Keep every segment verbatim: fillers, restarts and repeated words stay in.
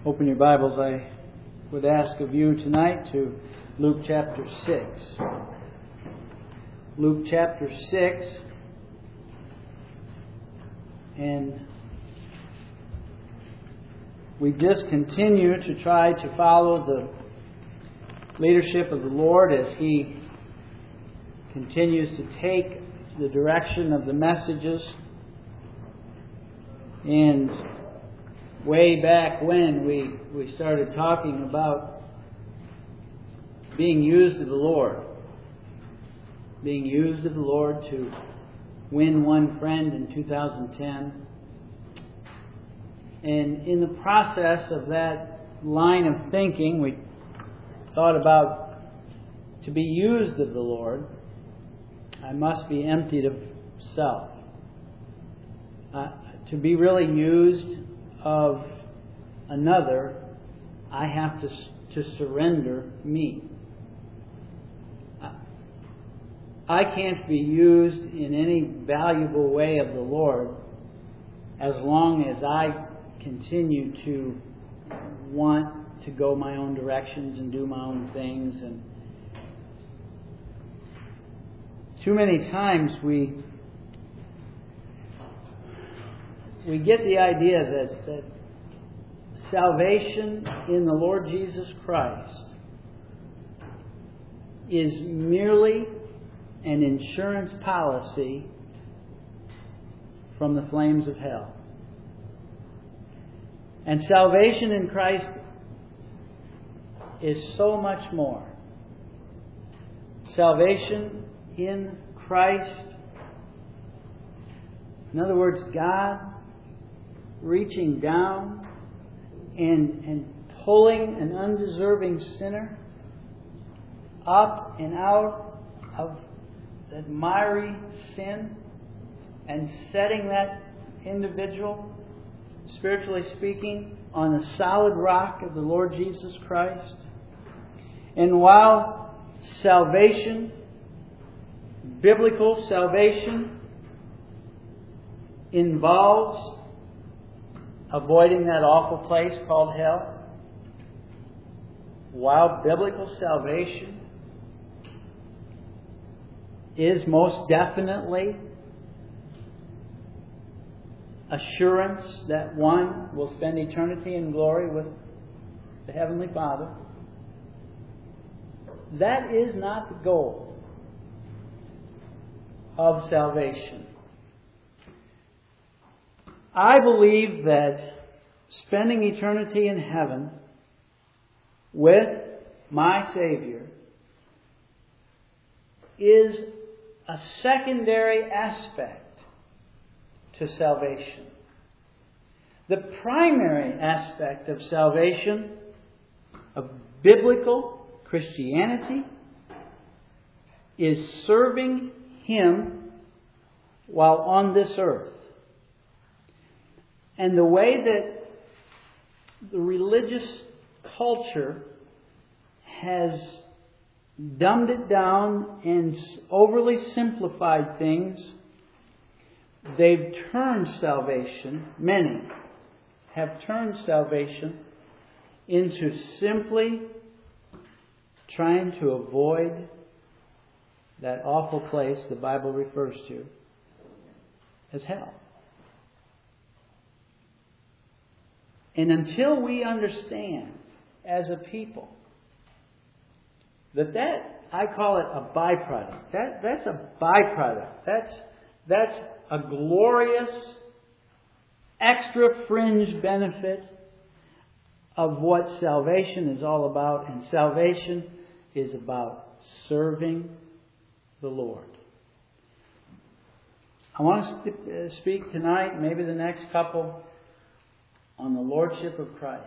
Open your Bibles, I would ask of you tonight to Luke chapter six. Luke chapter six. And we just continue to try to follow the leadership of the Lord as He continues to take the direction of the messages. And way back when we, we started talking about being used of the Lord. Being used of the Lord to win one friend in two thousand ten. And in the process of that line of thinking, we thought about to be used of the Lord, I must be emptied of self. Uh, to be really used of another, I have to to surrender me. I can't be used in any valuable way of the Lord as long as I continue to want to go my own directions and do my own things. And too many times we we get the idea that, that salvation in the Lord Jesus Christ is merely an insurance policy from the flames of hell. And salvation in Christ is so much more. Salvation in Christ, in other words, God reaching down and, and pulling an undeserving sinner up and out of that miry sin and setting that individual, spiritually speaking, on the solid rock of the Lord Jesus Christ. And while salvation, biblical salvation, involves avoiding that awful place called hell, while biblical salvation is most definitely assurance that one will spend eternity in glory with the Heavenly Father, that is not the goal of salvation. I believe that spending eternity in heaven with my Savior is a secondary aspect to salvation. The primary aspect of salvation, of biblical Christianity, is serving Him while on this earth. And the way that the religious culture has dumbed it down and overly simplified things, they've turned salvation, many have turned salvation into simply trying to avoid that awful place the Bible refers to as hell. And until we understand as a people that that, I call it a byproduct. That that's a byproduct. That's that's a glorious extra fringe benefit of what salvation is all about. And salvation is about serving the Lord. I want to speak tonight, maybe the next couple, on the Lordship of Christ.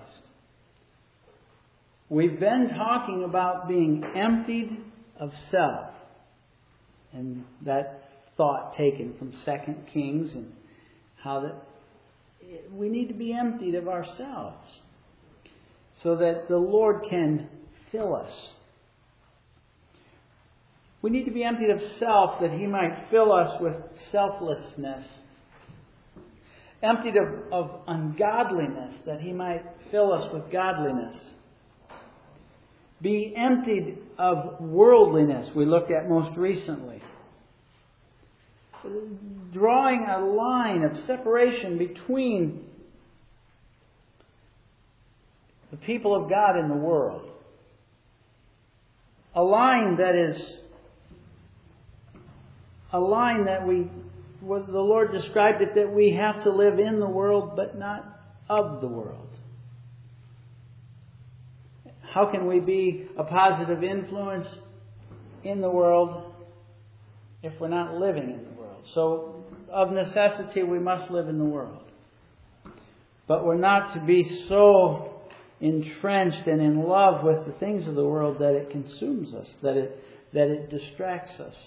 We've been talking about being emptied of self, and that thought taken from Second Kings, and how that we need to be emptied of ourselves so that the Lord can fill us. We need to be emptied of self that He might fill us with selflessness. emptied of, of ungodliness, that He might fill us with godliness. Be emptied of worldliness, we looked at most recently. Drawing a line of separation between the people of God and the world. A line that is a line that we, the Lord described it, that we have to live in the world but not of the world. How can we be a positive influence in the world if we're not living in the world? So, of necessity, we must live in the world. But we're not to be so entrenched and in love with the things of the world that it consumes us, that it that it distracts us.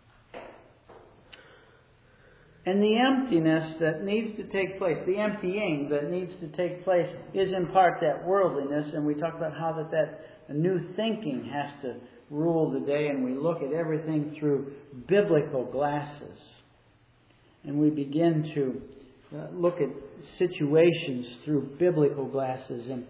And the emptiness that needs to take place, the emptying that needs to take place, is in part that worldliness. And we talk about how that, that new thinking has to rule the day, and we look at everything through biblical glasses. And we begin to uh, look at situations through biblical glasses. And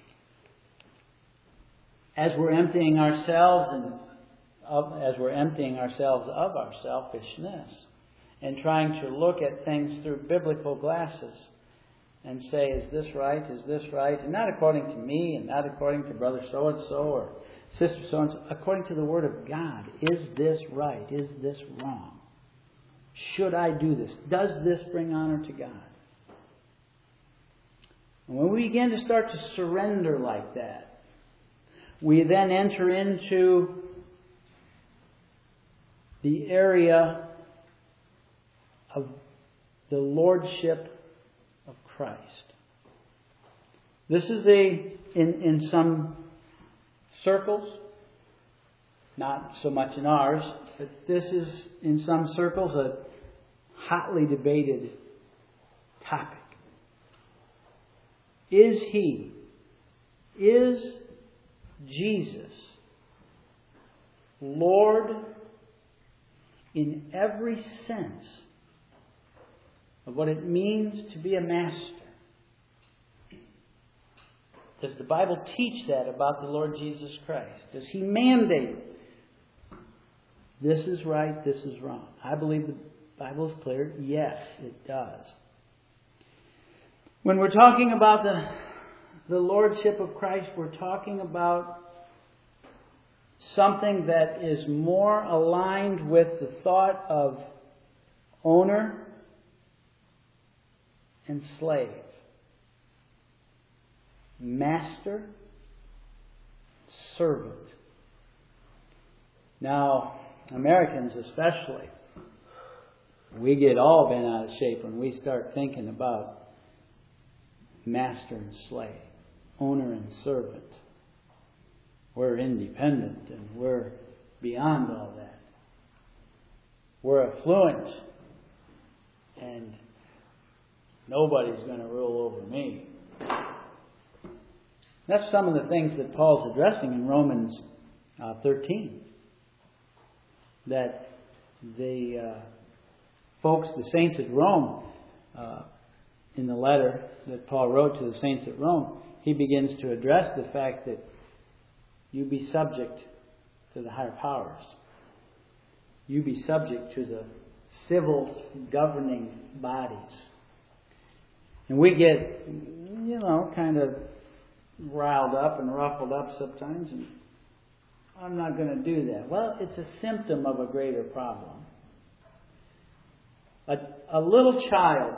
as we're emptying ourselves and of, as we're emptying ourselves of our selfishness, and trying to look at things through biblical glasses and say, is this right? Is this right? And not according to me, and not according to brother so-and-so or sister so-and-so. According to the Word of God. Is this right? Is this wrong? Should I do this? Does this bring honor to God? And when we begin to start to surrender like that, we then enter into the area of the lordship of Christ. This is a, in, in some circles, not so much in ours, but this is in some circles a hotly debated topic. Is He, is Jesus Lord in every sense of what it means to be a master? Does the Bible teach that about the Lord Jesus Christ? Does He mandate this is right, this is wrong? I believe the Bible is clear. Yes, it does. When we're talking about the, the Lordship of Christ, we're talking about something that is more aligned with the thought of owner and slave. Master, servant. Now, Americans especially, we get all bent out of shape when we start thinking about master and slave, owner and servant. We're independent and we're beyond all that. We're affluent and nobody's going to rule over me. That's some of the things that Paul's addressing in Romans uh, thirteen. That the uh, folks, the saints at Rome, uh, in the letter that Paul wrote to the saints at Rome, he begins to address the fact that you be subject to the higher powers. You be subject to the civil governing bodies. And we get, you know, kind of riled up and ruffled up sometimes, and I'm not going to do that. Well, it's a symptom of a greater problem. A, a little child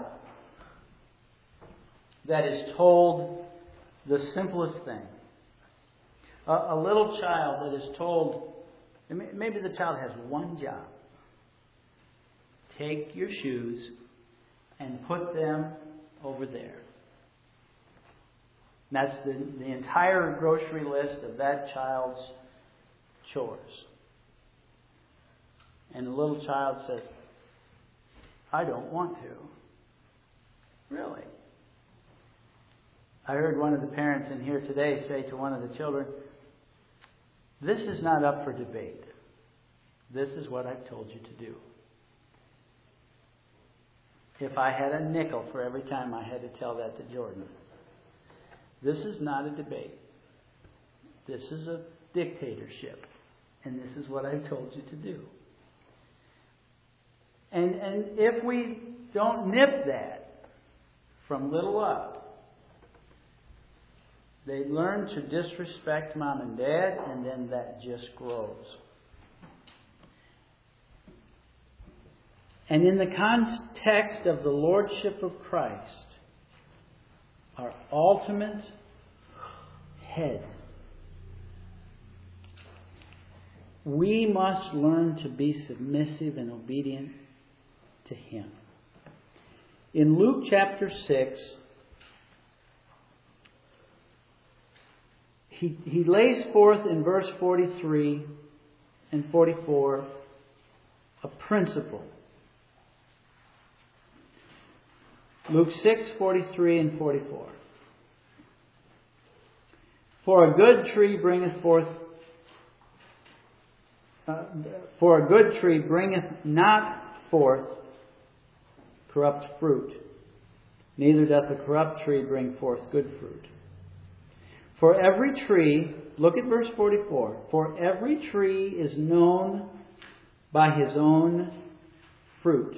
that is told the simplest thing. A, a little child that is told, maybe the child has one job. Take your shoes and put them over there. That's the, the entire grocery list of that child's chores. And the little child says, I don't want to. Really? I heard one of the parents in here today say to one of the children, this is not up for debate. This is what I've told you to do. if I had a nickel for every time I had to tell that to Jordan. This is not a debate. This is a dictatorship. And this is what I've told you to do. And, and if we don't nip that from little up, they learn to disrespect mom and dad, and then that just grows. And in the context of the Lordship of Christ, our ultimate head, we must learn to be submissive and obedient to Him. In Luke chapter six, he, he lays forth in verse forty-three and forty-four a principle. Luke six, forty-three and forty-four. For a good tree bringeth forth uh, for a good tree bringeth not forth corrupt fruit, neither doth a corrupt tree bring forth good fruit. For every tree, look at verse forty-four, for every tree is known by his own fruit.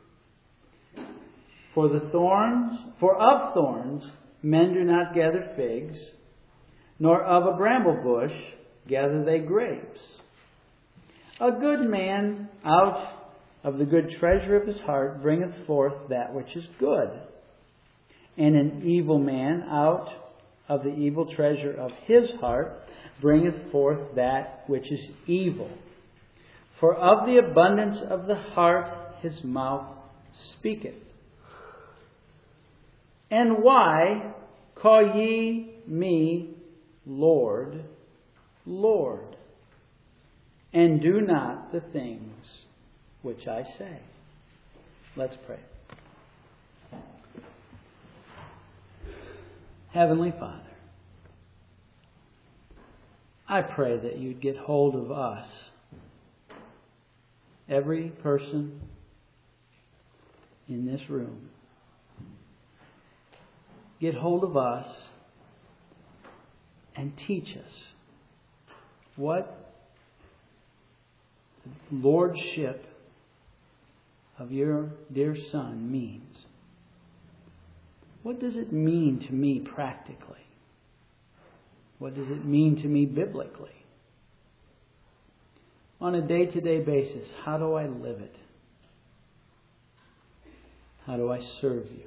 For the thorns, for of thorns men do not gather figs, nor of a bramble bush gather they grapes. A good man out of the good treasure of his heart bringeth forth that which is good, and an evil man out of the evil treasure of his heart bringeth forth that which is evil. For of the abundance of the heart his mouth speaketh. And why call ye me Lord, Lord, and do not the things which I say? Let's pray. Heavenly Father, I pray that you'd get hold of us, every person in this room. Get hold of us and teach us what the lordship of your dear Son means. What does it mean to me practically? What does it mean to me biblically? On a day-to-day basis, how do I live it? How do I serve you?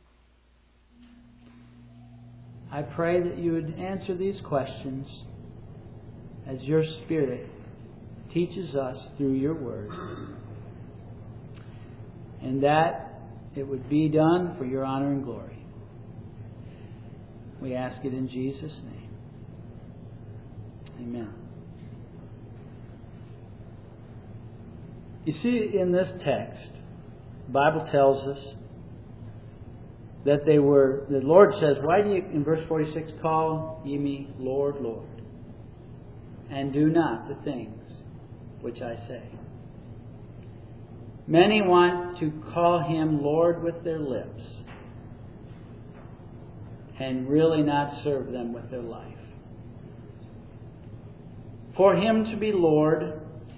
I pray that you would answer these questions as your Spirit teaches us through your Word, and that it would be done for your honor and glory. We ask it in Jesus' name. Amen. You see, in this text, the Bible tells us that they were, the Lord says, why do you, in verse forty-six, call ye me Lord, Lord, and do not the things which I say? Many want to call Him Lord with their lips and really not serve them with their life. For Him to be Lord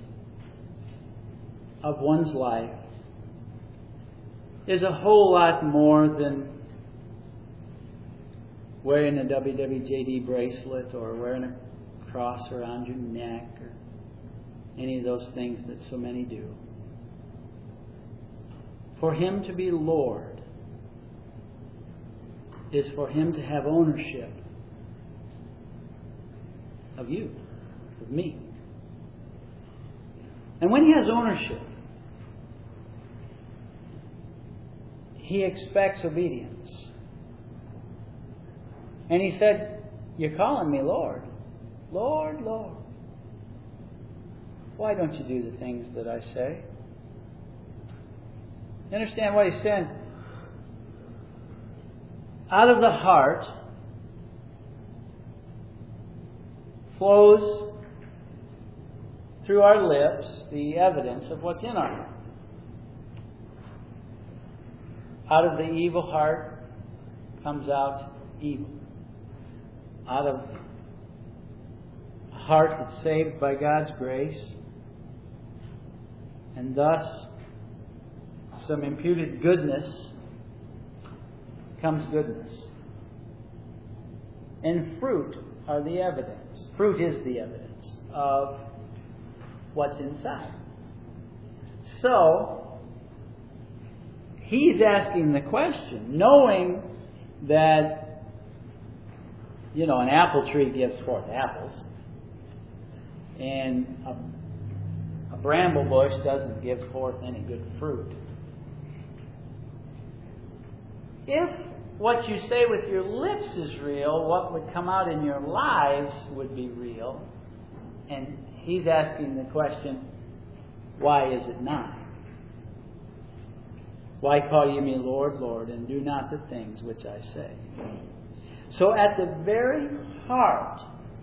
of one's life is a whole lot more than wearing a W W J D bracelet or wearing a cross around your neck or any of those things that so many do. For Him to be Lord is for Him to have ownership of you, of me. And when He has ownership, He expects obedience. And He said, you're calling me Lord. Lord, Lord. Why don't you do the things that I say? You understand what He's saying? Out of the heart flows through our lips the evidence of what's in our heart. Out of the evil heart comes out evil. Out of a heart that's saved by God's grace, and thus some imputed goodness, comes goodness. And fruit are the evidence. Fruit is the evidence of what's inside. So, he's asking the question, knowing that, you know, an apple tree gives forth apples, and a, a bramble bush doesn't give forth any good fruit. If what you say with your lips is real, what would come out in your lives would be real. And he's asking the question, why is it not? Why call ye me Lord, Lord, and do not the things which I say? So at the very heart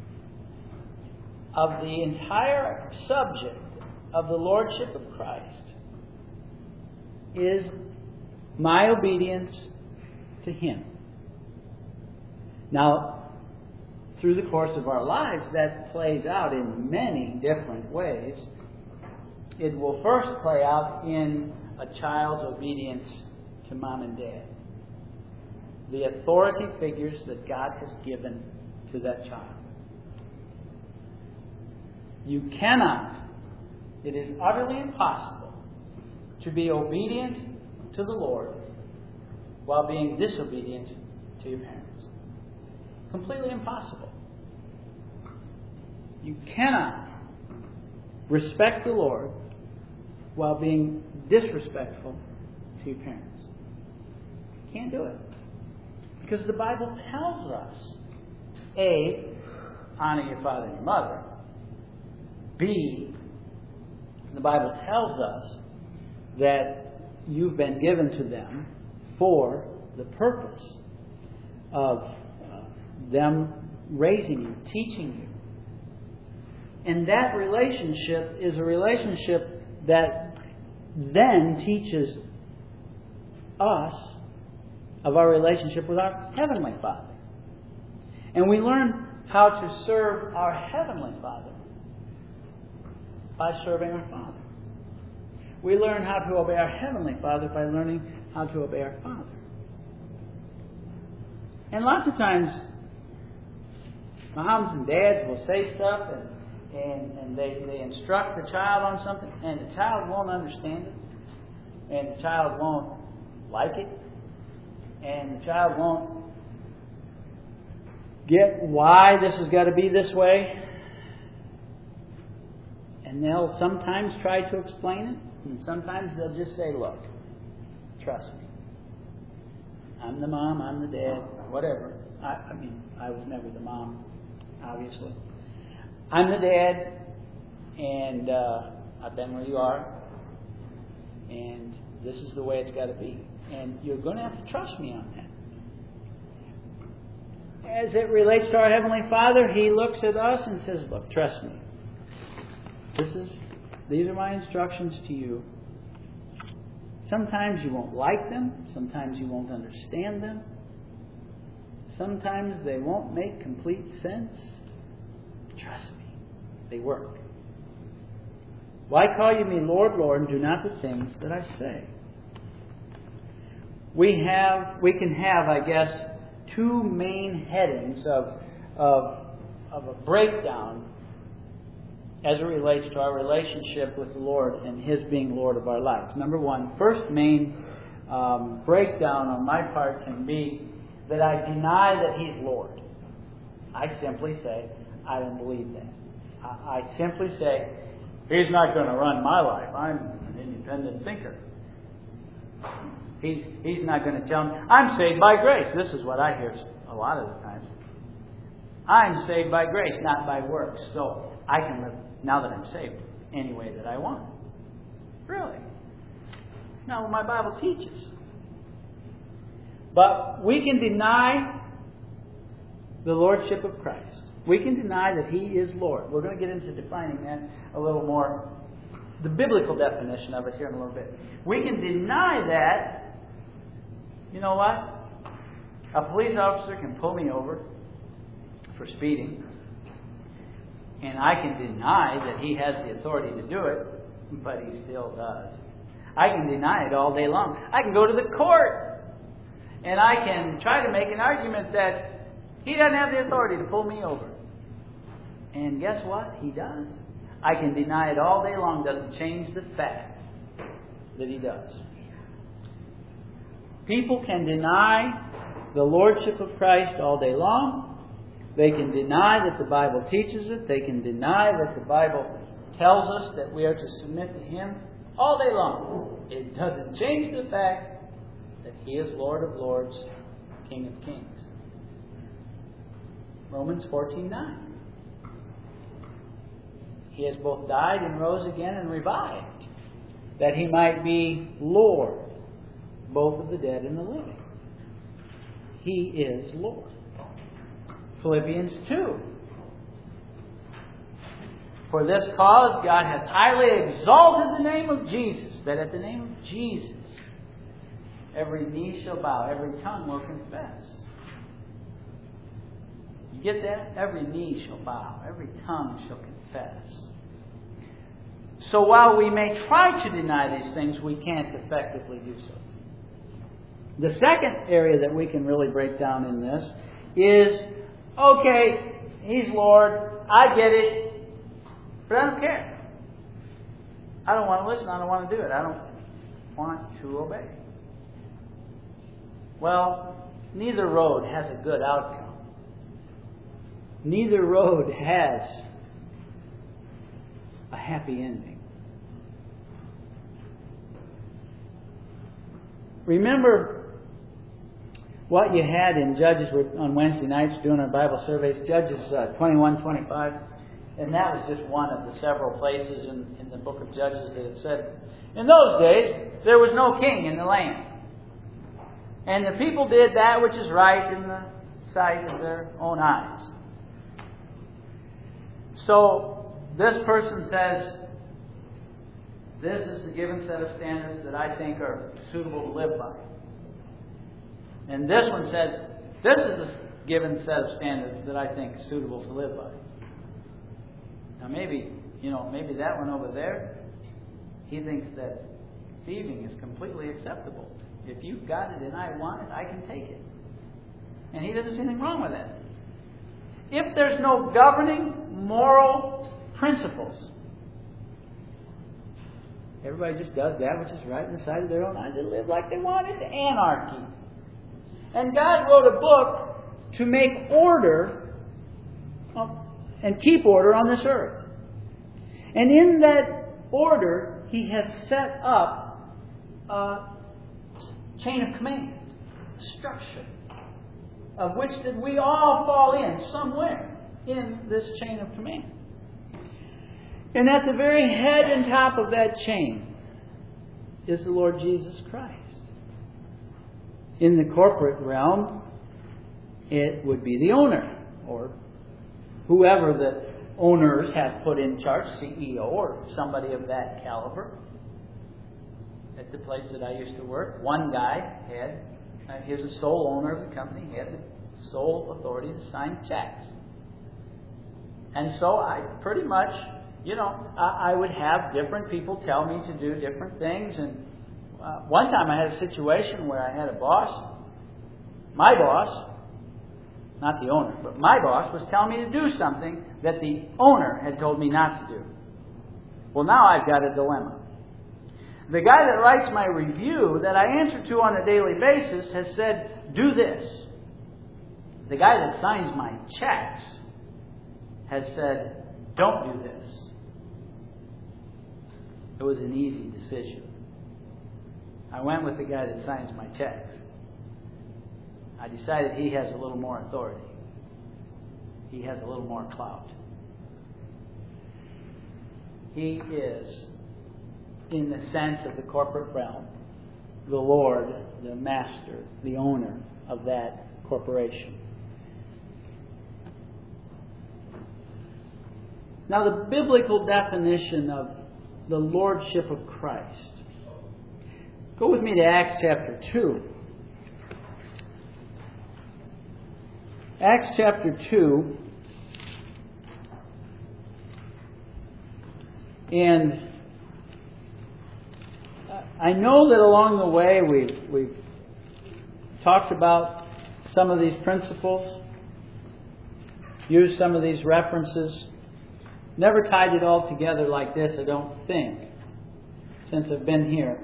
of the entire subject of the Lordship of Christ is my obedience to Him. Now, through the course of our lives, that plays out in many different ways. It will first play out in a child's obedience to mom and dad, the authority figures that God has given to that child. You cannot, it is utterly impossible to be obedient to the Lord while being disobedient to your parents. Completely impossible. You cannot respect the Lord while being disrespectful to your parents. You can't do it. Because the Bible tells us, A, honor your father and your mother. B, the Bible tells us that you've been given to them for the purpose of uh, them raising you, teaching you. And that relationship is a relationship that then teaches us of our relationship with our Heavenly Father. And we learn how to serve our Heavenly Father by serving our Father. We learn how to obey our Heavenly Father by learning how to obey our Father. And lots of times, moms and dads will say stuff and And, and they, they instruct the child on something, and the child won't understand it, and the child won't like it, and the child won't get why this has got to be this way. And they'll sometimes try to explain it, and sometimes they'll just say, look, trust me. I'm the mom, I'm the dad, whatever. I, I mean, I was never the mom, obviously. I'm the dad, and uh, I've been where you are, and this is the way it's got to be. And you're going to have to trust me on that. As it relates to our Heavenly Father, He looks at us and says, look, trust me. This is, these are my instructions to you. Sometimes you won't like them. Sometimes you won't understand them. Sometimes they won't make complete sense. Trust me. They work. Why call you me Lord, Lord, and do not the things that I say? We have, we can have, I guess, two main headings of, of, of a breakdown as it relates to our relationship with the Lord and His being Lord of our lives. Number one, first main um, breakdown on my part can be that I deny that He's Lord. I simply say, I don't believe that. I simply say, He's not going to run my life. I'm an independent thinker. He's, he's not going to tell me, I'm saved by grace. This is what I hear a lot of the times. I'm saved by grace, not by works. So I can live, now that I'm saved, any way that I want. Really? Not what my Bible teaches. But we can deny the Lordship of Christ. We can deny that He is Lord. We're going to get into defining that a little more, the biblical definition of it here in a little bit. We can deny that You know what? A police officer can pull me over for speeding, and I can deny that he has the authority to do it, but he still does. I can deny it all day long. I can go to the court, and I can try to make an argument that he doesn't have the authority to pull me over. And guess what? He does. I can deny it all day long. Doesn't change the fact that he does. People can deny the lordship of Christ all day long. They can deny that the Bible teaches it. They can deny that the Bible tells us that we are to submit to Him all day long. It doesn't change the fact that He is Lord of Lords, King of Kings. Romans fourteen nine. He has both died and rose again and revived, that He might be Lord, both of the dead and the living. He is Lord. Philippians two. For this cause God hath highly exalted the name of Jesus, that at the name of Jesus every knee shall bow, every tongue will confess. You get that? Every knee shall bow, every tongue shall confess. So while we may try to deny these things, we can't effectively do so. The second area that we can really break down in this is, okay, He's Lord, I get it, but I don't care. I don't want to listen, I don't want to do it, I don't want to obey. Well, neither road has a good outcome. Neither road has a happy ending. Remember what you had in Judges on Wednesday nights doing our Bible surveys, Judges uh, twenty-one twenty-five, and that was just one of the several places in, in the book of Judges that it said, in those days there was no king in the land, and the people did that which is right in the sight of their own eyes. So this person says, this is the given set of standards that I think are suitable to live by. And this one says, this is the given set of standards that I think is suitable to live by. Now maybe, you know, maybe that one over there, he thinks that thieving is completely acceptable. If you've got it and I want it, I can take it. And he doesn't see anything wrong with that. If there's no governing moral principles, everybody just does that which is right in the sight of their own eyes. They live like they want. It's anarchy. And God wrote a book to make order and keep order on this earth. And in that order, He has set up a chain of command, a structure, of which that we all fall in somewhere in this chain of command. And at the very head and top of that chain is the Lord Jesus Christ. In the corporate realm, it would be the owner, or whoever the owners have put in charge, C E O or somebody of that caliber. At the place that I used to work, one guy had, uh, he was the sole owner of the company, he had the sole authority to sign checks. And so I pretty much, you know, I, I would have different people tell me to do different things. And uh, one time I had a situation where I had a boss, my boss, not the owner, but my boss was telling me to do something that the owner had told me not to do. Well, now I've got a dilemma. The guy that writes my review that I answer to on a daily basis has said, do this. The guy that signs my checks has said, don't do this. It was an easy decision. I went with the guy that signs my checks. I decided he has a little more authority. He has a little more clout. He is, in the sense of the corporate realm, the Lord, the master, the owner of that corporation. Now, the biblical definition of the Lordship of Christ. Go with me to Acts chapter two. Acts chapter two. And I know that along the way we've, we've talked about some of these principles, used some of these references, never tied it all together like this, I don't think, since I've been here.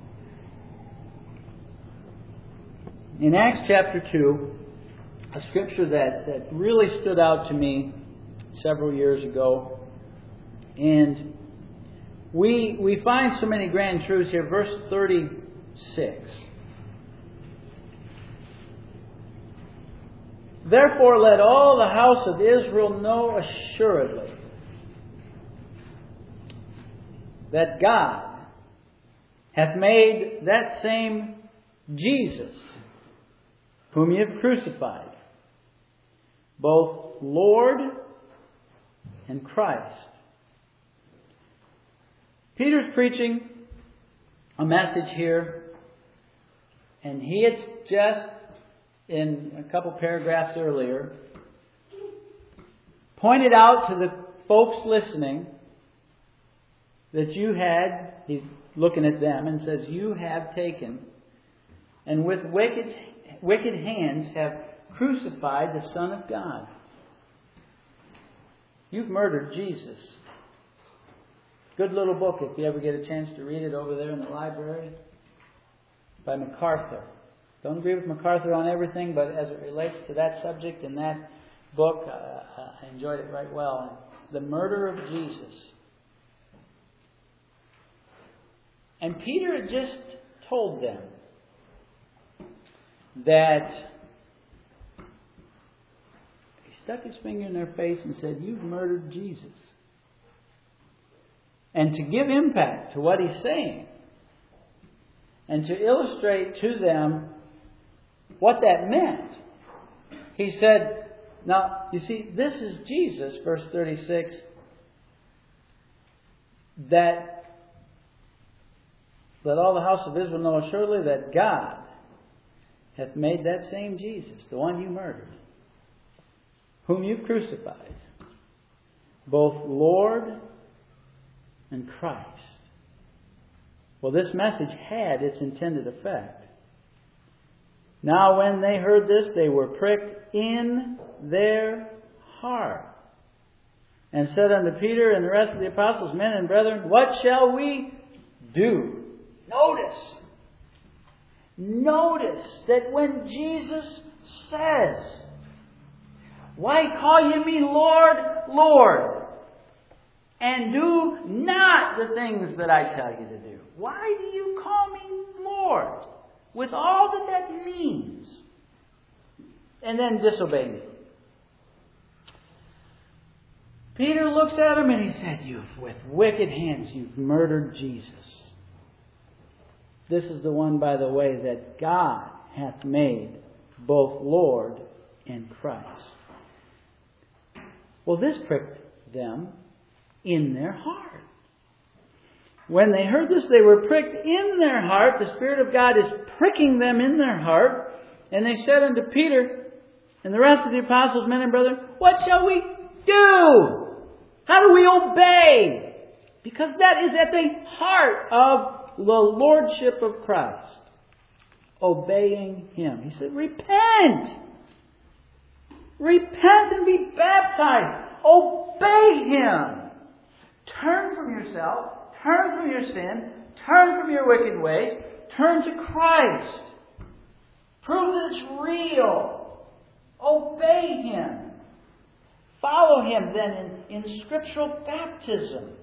In Acts chapter two, a scripture that, that really stood out to me several years ago, and We we find so many grand truths here. Verse thirty-six. Therefore let all the house of Israel know assuredly that God hath made that same Jesus, whom ye have crucified, both Lord and Christ. Peter's preaching a message here, and he had just, in a couple paragraphs earlier, pointed out to the folks listening that you had, he's looking at them and says, you have taken, and with wicked, wicked hands have crucified the Son of God. You've murdered Jesus. Good little book if you ever get a chance to read it over there in the library, by MacArthur. Don't agree with MacArthur on everything, but as it relates to that subject in that book, uh, I enjoyed it right well. The murder of Jesus. And Peter had just told them that he stuck his finger in their face and said, you've murdered Jesus. And to give impact to what he's saying, and to illustrate to them what that meant, he said, now, you see, this is Jesus, verse thirty-six, that let all the house of Israel know assuredly that God hath made that same Jesus, the one you murdered, whom you've crucified, both Lord and Christ. Well, this message had its intended effect. Now when they heard this, they were pricked in their heart, and said unto Peter and the rest of the apostles, men and brethren, what shall we do? Notice. Notice that when Jesus says, why call ye me Lord, Lord, and do not the things that I tell you to do? Why do you call me Lord? With all that that means. And then disobey me. Peter looks at him and he said, you've, with wicked hands, you've murdered Jesus. This is the one, by the way, that God hath made both Lord and Christ. Well, this pricked them in their heart. When they heard this, they were pricked in their heart. The Spirit of God is pricking them in their heart. And they said unto Peter and the rest of the apostles, men and brethren, what shall we do? How do we obey? Because that is at the heart of the Lordship of Christ. Obeying Him. He said, repent. Repent and be baptized. Obey Him. Turn from yourself. Turn from your sin. Turn from your wicked ways. Turn to Christ. Prove that it's real. Obey Him. Follow Him then in, in scriptural baptism.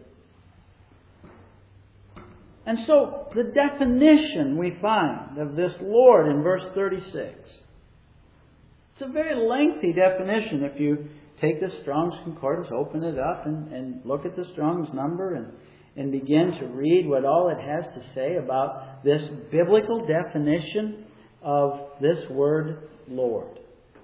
And so the definition we find of this Lord in verse thirty-six. It's a very lengthy definition. If you take the Strong's Concordance, open it up and, and look at the Strong's number and, and begin to read what all it has to say about this biblical definition of this word Lord.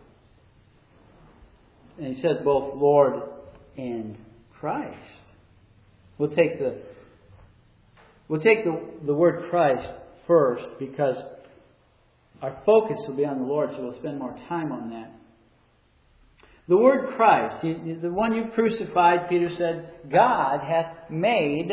And he says both Lord and Christ. We'll take the we'll take the, the word Christ first because our focus will be on the Lord, so we'll spend more time on that. The word Christ, the one you crucified, Peter said, God hath made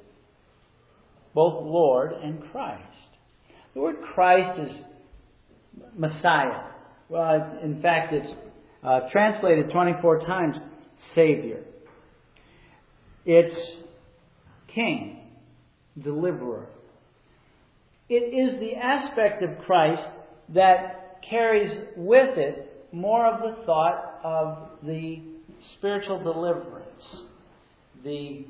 both Lord and Christ. The word Christ is Messiah. Well, in fact, it's uh, translated twenty-four times Savior. It's King, Deliverer. It is the aspect of Christ that carries with it more of the thought of the spiritual deliverance, the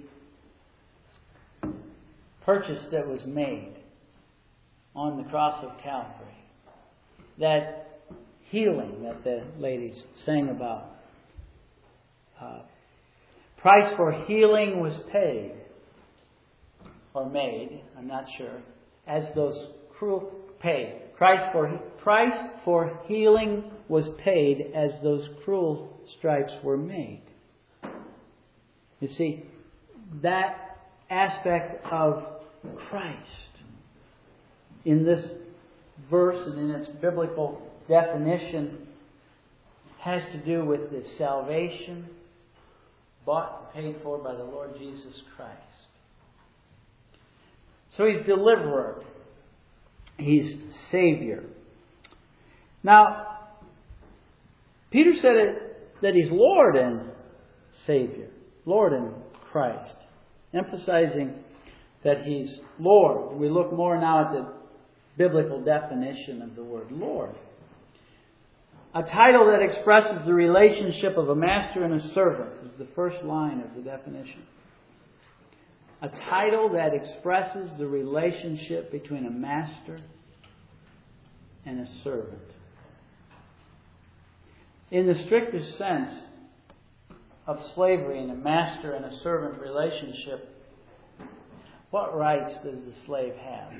purchase that was made on the cross of Calvary, that healing that the ladies sang about. Uh, price for healing was paid, or made, I'm not sure, as those cruel paid. Price for price for healing was paid as those cruel stripes were made. You see, that aspect of Christ in this verse and in its biblical definition has to do with the salvation bought and paid for by the Lord Jesus Christ. So He's deliverer. He's Savior. Now, Peter said it, that He's Lord and Savior. Lord and Christ. Emphasizing that He's Lord. We look more now at the biblical definition of the word Lord. A title that expresses the relationship of a master and a servant is the first line of the definition. A title that expresses the relationship between a master and a servant. In the strictest sense of slavery and a master and a servant relationship, what rights does the slave have?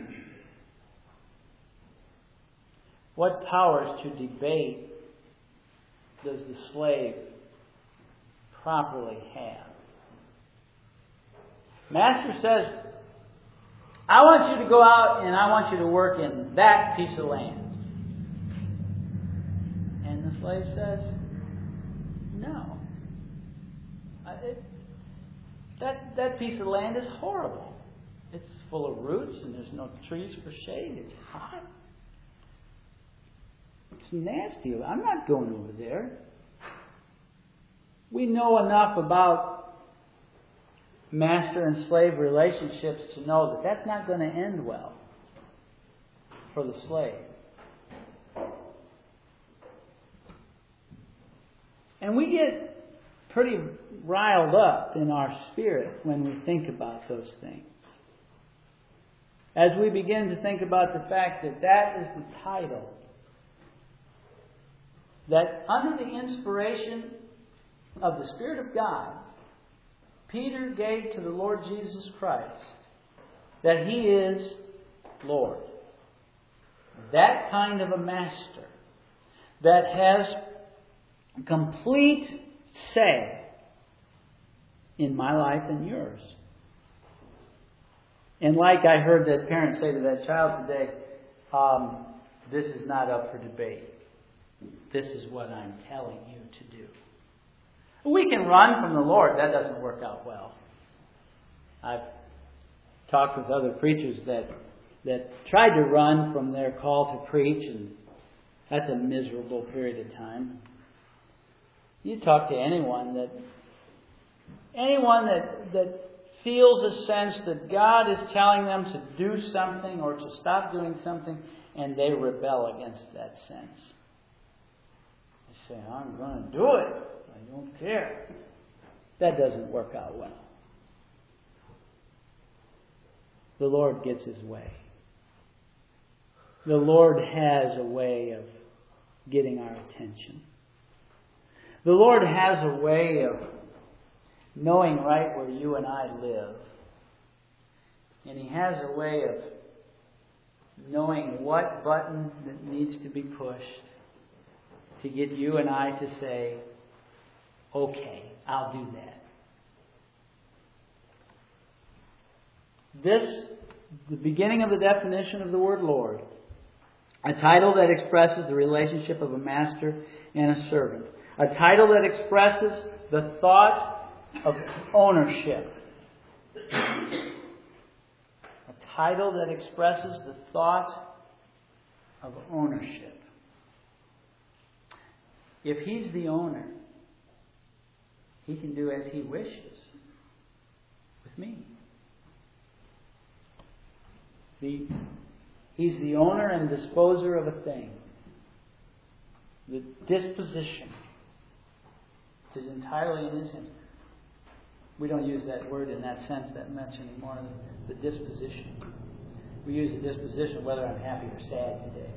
What powers to debate does the slave properly have? Master says, I want you to go out and I want you to work in that piece of land. And the slave says, no. It, that, that piece of land is horrible. It's full of roots and there's no trees for shade. It's hot. It's nasty. I'm not going over there. We know enough about master and slave relationships to know that that's not going to end well for the slave. And we get pretty riled up in our spirit when we think about those things. As we begin to think about the fact that that is the title that under the inspiration of the Spirit of God, Peter gave to the Lord Jesus Christ, that He is Lord. That kind of a master that has complete say in my life and yours. And like I heard that parent say to that child today, um, this is not up for debate. This is what I'm telling you to do. We can run from the Lord. That doesn't work out well. I've talked with other preachers that that tried to run from their call to preach, and that's a miserable period of time. You talk to anyone that anyone that that feels a sense that God is telling them to do something or to stop doing something, and they rebel against that sense. They say, I'm going to do it. I don't care. That doesn't work out well. The Lord gets His way. The Lord has a way of getting our attention. The Lord has a way of knowing right where you and I live. And He has a way of knowing what button that needs to be pushed to get you and I to say, okay, I'll do that. This, the beginning of the definition of the word Lord, a title that expresses the relationship of a master and a servant. A title that expresses the thought of ownership. A title that expresses the thought of ownership. If He's the owner, He can do as He wishes with me. The, he's the owner and disposer of a thing. The disposition is entirely in His hands. We don't use that word in that sense that much anymore. The disposition. We use the disposition whether I'm happy or sad today.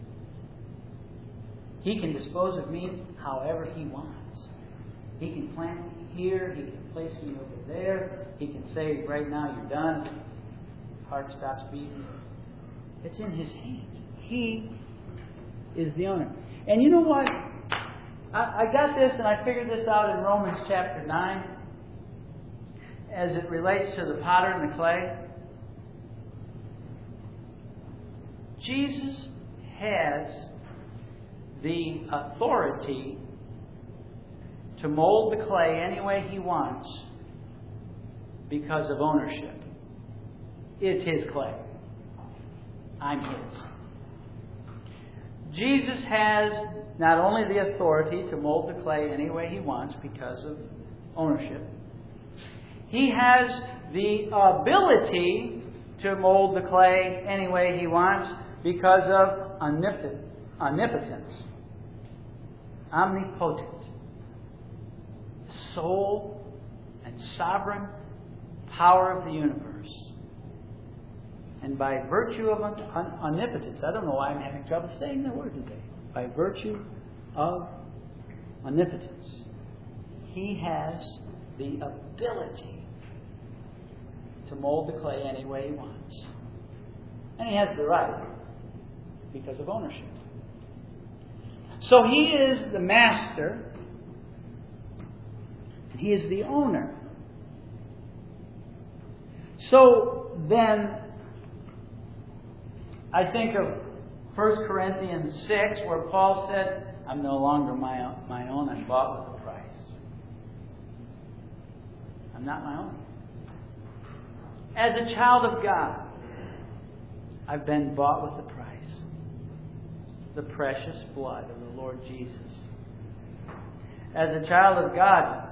He can dispose of me however He wants. He can plant me here. He can place me over there. He can say, right now you're done. Heart stops beating. It's in His hands. He is the owner. And you know what? I, I got this and I figured this out in Romans chapter nine as it relates to the potter and the clay. Jesus has the authority to mold the clay any way He wants because of ownership. It's His clay. I'm His. Jesus has not only the authority to mold the clay any way He wants because of ownership, He has the ability to mold the clay any way He wants because of omnipotence, omnipotent, sole and sovereign power of the universe. And by virtue of omnipotence, I don't know why I'm having trouble saying the word today. By virtue of omnipotence, He has the ability to mold the clay any way He wants. And He has the right because of ownership. So He is the master. And He is the owner. So then, I think of First Corinthians six, where Paul said, I'm no longer my own, my own, I'm bought with a price. I'm not my own. As a child of God, I've been bought with a price. The precious blood of the Lord Jesus. As a child of God,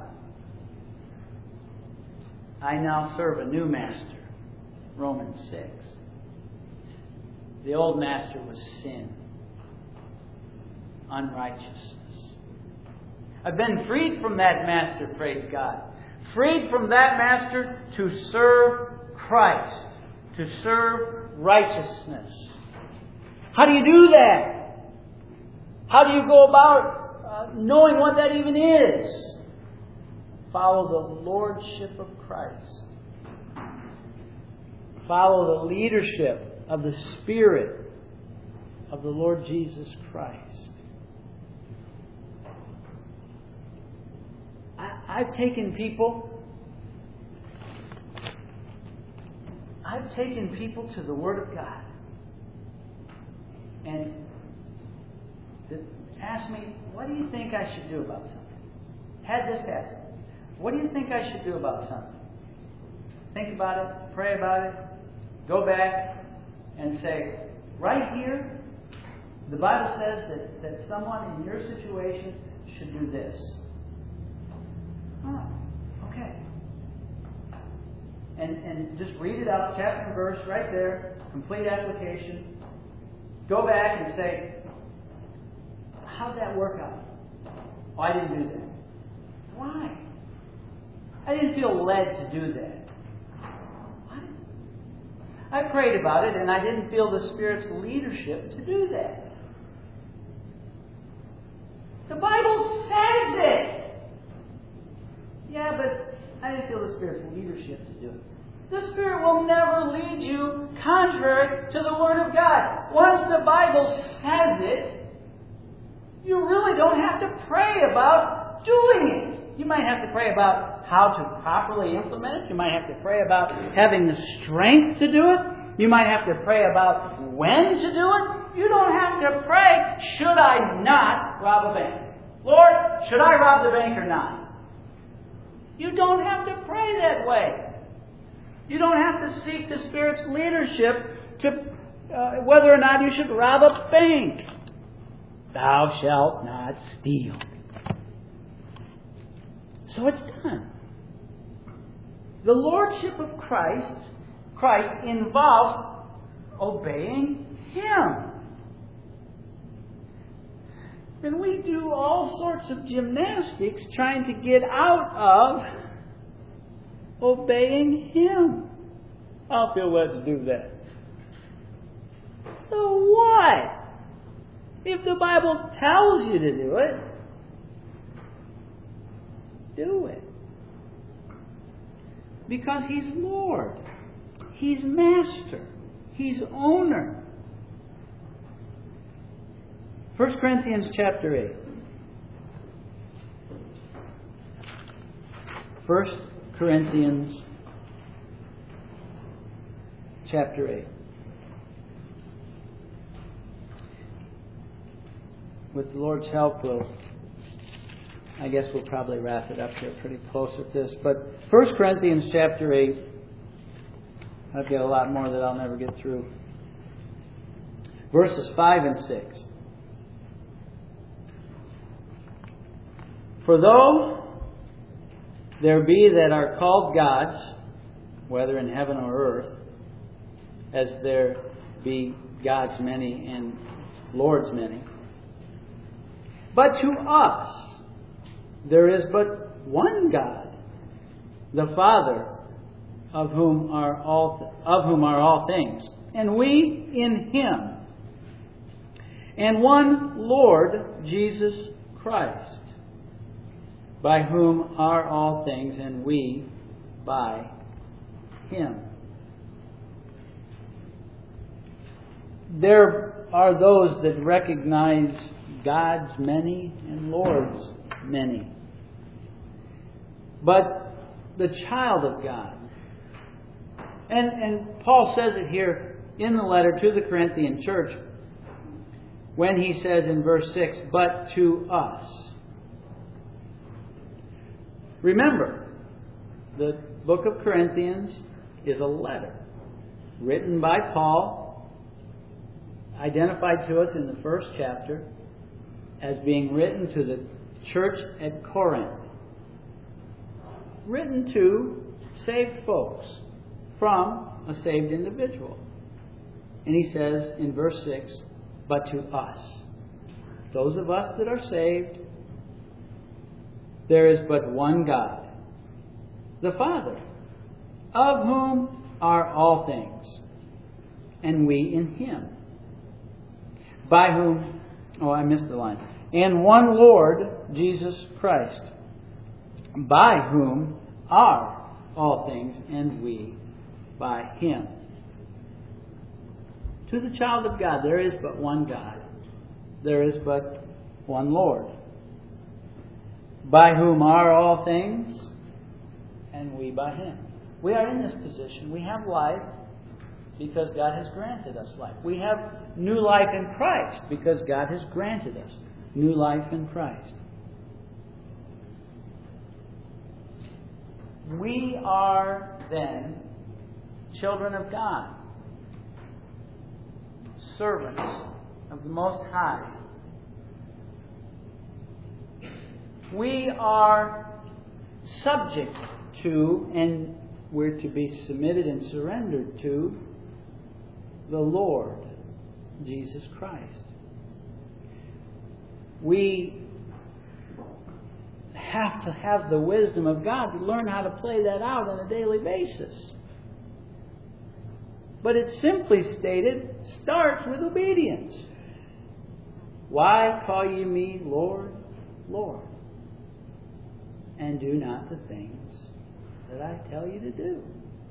I now serve a new master. Romans six. The old master was sin, unrighteousness. I've been freed from that master, praise God. Freed from that master to serve Christ, to serve righteousness. How do you do that? How do you go about uh, knowing what that even is? Follow the lordship of Christ. Follow the leadership of the Spirit of the Lord Jesus Christ. I, I've taken people, I've taken people to the Word of God and asked me, what do you think I should do about something? Had this happen. What do you think I should do about something? Think about it, pray about it, go back, and say, right here, the Bible says that, that someone in your situation should do this. Oh, okay. And, and just read it out, chapter and verse, right there, complete application. Go back and say, how'd that work out? Oh, I didn't do that. Why? I didn't feel led to do that. I prayed about it and I didn't feel the Spirit's leadership to do that. The Bible says it. Yeah, but I didn't feel the Spirit's leadership to do it. The Spirit will never lead you contrary to the Word of God. Once the Bible says it, you really don't have to pray about doing it. You might have to pray about how to properly implement it. You might have to pray about having the strength to do it. You might have to pray about when to do it. You don't have to pray, should I not rob a bank? Lord, should I rob the bank or not? You don't have to pray that way. You don't have to seek the Spirit's leadership to uh, whether or not you should rob a bank. Thou shalt not steal. So it's done. The Lordship of Christ, Christ involves obeying Him. And we do all sorts of gymnastics trying to get out of obeying Him. I'll feel led to do that. So what? If the Bible tells you to do it, do it. Because He's Lord. He's Master. He's Owner. First Corinthians chapter eight. First Corinthians chapter eight. With the Lord's help, we'll, I guess we'll probably wrap it up here pretty close with this. But First Corinthians chapter eight, I've got a lot more that I'll never get through. Verses five and six. For though there be that are called gods, whether in heaven or earth, as there be gods many and lords many, but to us there is but one God, the Father, of whom are all of whom are all things, and we in Him, and one Lord Jesus Christ, by whom are all things, and we by Him. There are those that recognize gods many and lords many. But the child of God, and, and Paul says it here in the letter to the Corinthian church when he says in verse six, but to us. Remember, the book of Corinthians is a letter written by Paul, identified to us in the first chapter as being written to the church at Corinth. Written to saved folks from a saved individual. And he says in verse six, but to us, those of us that are saved, there is but one God, the Father, of whom are all things, and we in Him, by whom, oh, I missed the line, and one Lord, Jesus Christ, by whom are all things, and we by Him. To the child of God, there is but one God. There is but one Lord, by whom are all things, and we by Him. We are in this position. We have life because God has granted us life. We have new life in Christ because God has granted us new life in Christ. We are then children of God, servants of the Most High. We are subject to, and we're to be submitted and surrendered to, the Lord Jesus Christ. We have to have the wisdom of God to learn how to play that out on a daily basis. But it simply stated starts with obedience. Why call ye me Lord, Lord, and do not the things that I tell you to do?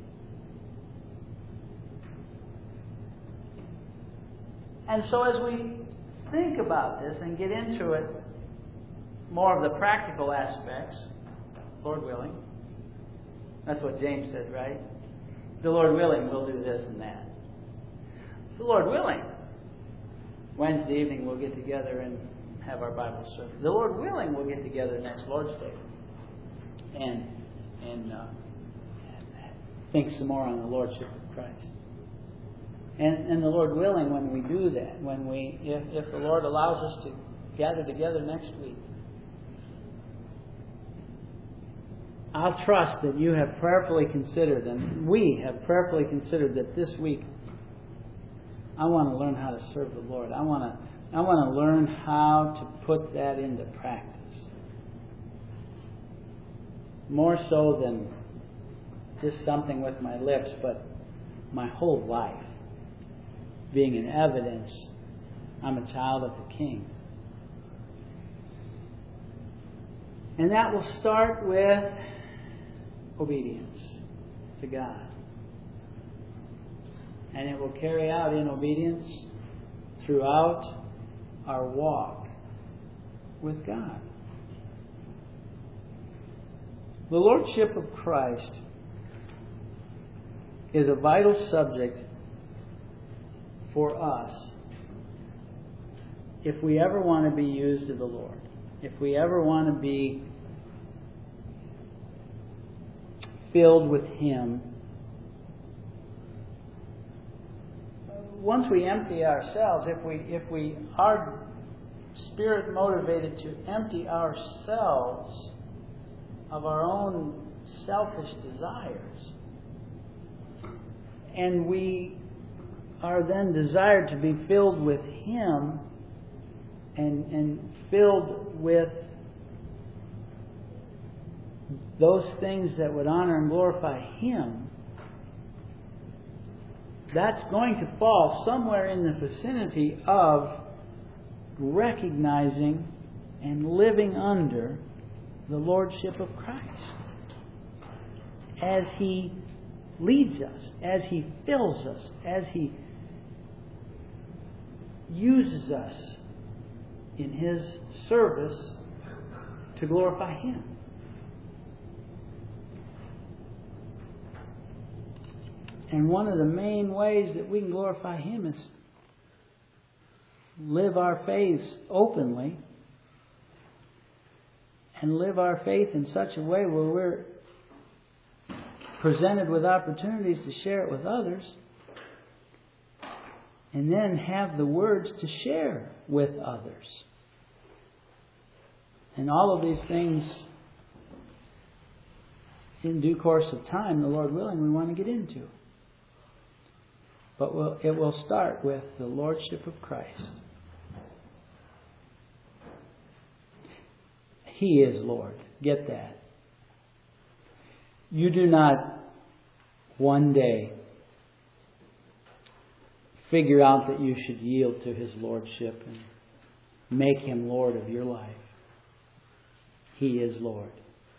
And so as we think about this and get into it, more of the practical aspects, Lord willing, that's what James said, right? The Lord willing, we'll do this and that. The Lord willing, Wednesday evening we'll get together and have our Bible service. The Lord willing, we'll get together next Lord's Day and and uh, think some more on the Lordship of Christ. And, and the Lord willing, when we do that, when we, if, if the Lord allows us to gather together next week, I'll trust that you have prayerfully considered, and we have prayerfully considered that this week I want to learn how to serve the Lord. I want to, I want to learn how to put that into practice. More so than just something with my lips, but my whole life being an evidence I'm a child of the King. And that will start with obedience to God. And it will carry out in obedience throughout our walk with God. The Lordship of Christ is a vital subject for us if we ever want to be used of the Lord. If we ever want to be filled with Him. Once we empty ourselves, if we if we are spirit motivated to empty ourselves of our own selfish desires, and we are then desired to be filled with Him and, and filled with those things that would honor and glorify Him, that's going to fall somewhere in the vicinity of recognizing and living under the Lordship of Christ as He leads us, as He fills us, as He uses us in His service to glorify Him. And one of the main ways that we can glorify Him is live our faith openly and live our faith in such a way where we're presented with opportunities to share it with others, and then have the words to share with others. And all of these things, in due course of time, the Lord willing, we want to get into. But we'll, it will start with the Lordship of Christ. He is Lord. Get that. You do not one day figure out that you should yield to His Lordship and make Him Lord of your life. He is Lord.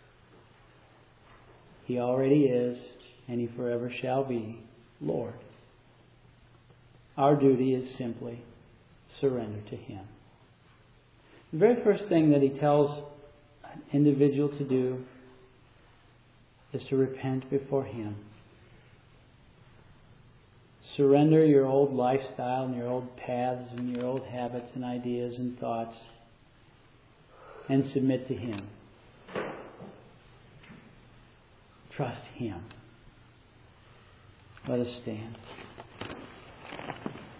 He already is, and He forever shall be Lord. Our duty is simply surrender to Him. The very first thing that He tells an individual to do is to repent before Him. Surrender your old lifestyle and your old paths and your old habits and ideas and thoughts and submit to Him. Trust Him. Let us stand.